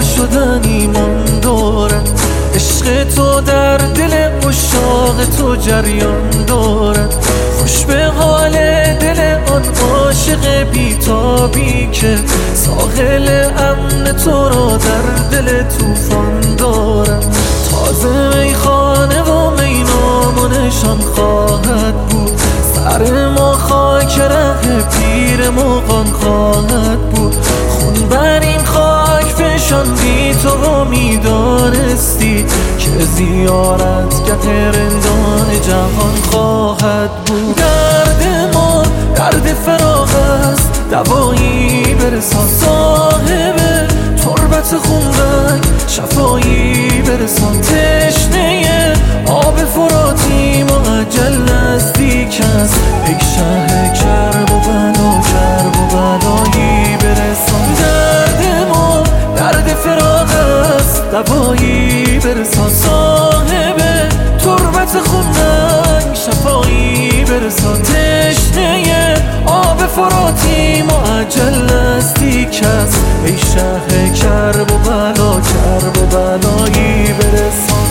شدن ایمان دارد. عشق تو در دل عشاق تو جریان دارد. خوش به حال دل آن عاشق بیتابی که ساحل امن تو را در دل طوفان دارد. تازه میخانه و مینامانشان خواهد بود. سر ما خاک ره پیر مغان خواهد بود. خون بر این خاک فشان بی تو میدانستی که زیارتگه رندان جهان خواهد بود. درد ما درد فراق است، دوایی برسان. صاحب تربت خونرنگ شفایی برسان. تشنه آب فراتی معجل نزدیک است. ای شه کرب و بلا کرب و بلایی برسان. درد ما درد فراق است، دوایی برسان. صاحب تربت خونرنگ شفایی برسان. تشنه آب فراتی معجل نزدیک است. ای شه کرب و بلا کرب و بلایی برسان.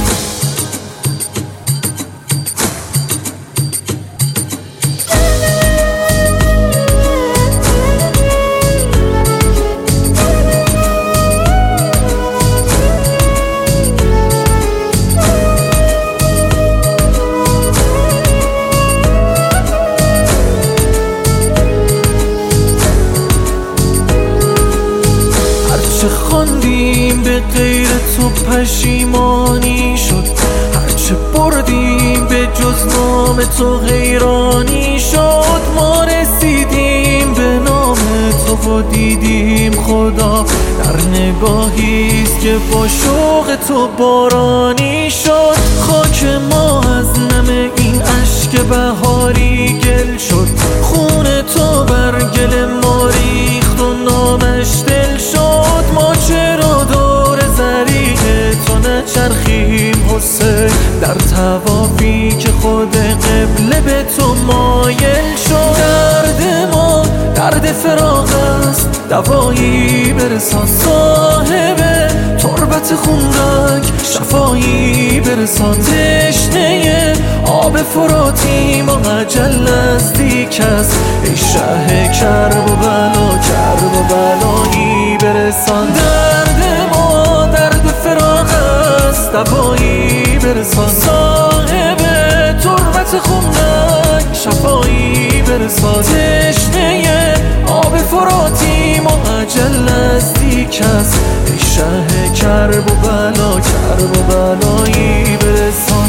هرچه خواندیم به غیر تو پشیمانی شد. هرچه بردیم به جز نام تو حیرانی شد. ما رسیدیم به نام تو و دیدیم خدا در نگاهیست که با شوق تو بارانی شد. خاک ما از نم این اشک بهاری گل شد. خون تو بر گل ما ریخت و نامش دل شد. ما چرا دور زریق تو نچرخیم حسین، در طوافی که خود قبله به تو مایل شد. درد ما درد فراق است، دوایی برسان. صاحب تربت خونرنگ شفایی برسان. تشنه آب فراتی معجل نزدیک است. ای شه کرب و بلا کرب و بلایی برسان. درد ما درد فراق است، دوایی برسان. صاحب تربت خونرنگ شفایی برسان. تشنه آب فراتی معجل نزدیک است. ای شه کرب و بلا کرب و بلایی برسان.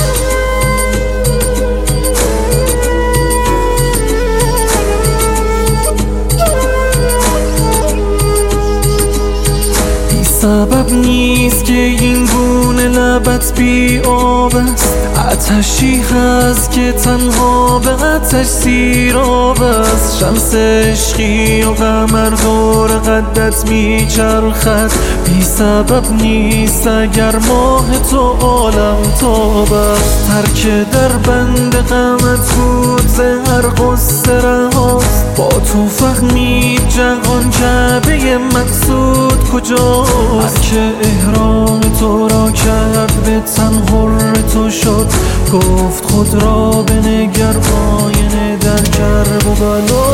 سبب نیست که این گونه لبت بی آب است. آتشی هست که تنها به آتش سیراب است. شمس عشقی و قمر دور قدت می چرخد. بی سبب نیست اگر ماه تو عالم تاب است. ترک در بند غمت بود زهر غصه رهاست. با تو فهمید جهان جعبه مقصود کجاست. که احرام تو را کرد به تن حر تو شد. گفت خود را بنگر آینه در کرب و بلا.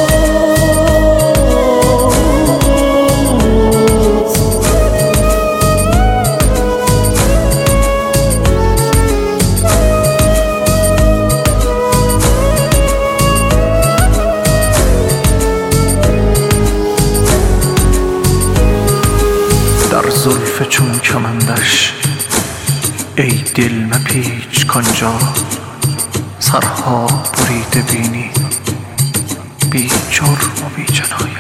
در زلف چون کمندش ای دل مپیچ کانجا. سرها بریده بینی بی جرم و بی جنایت.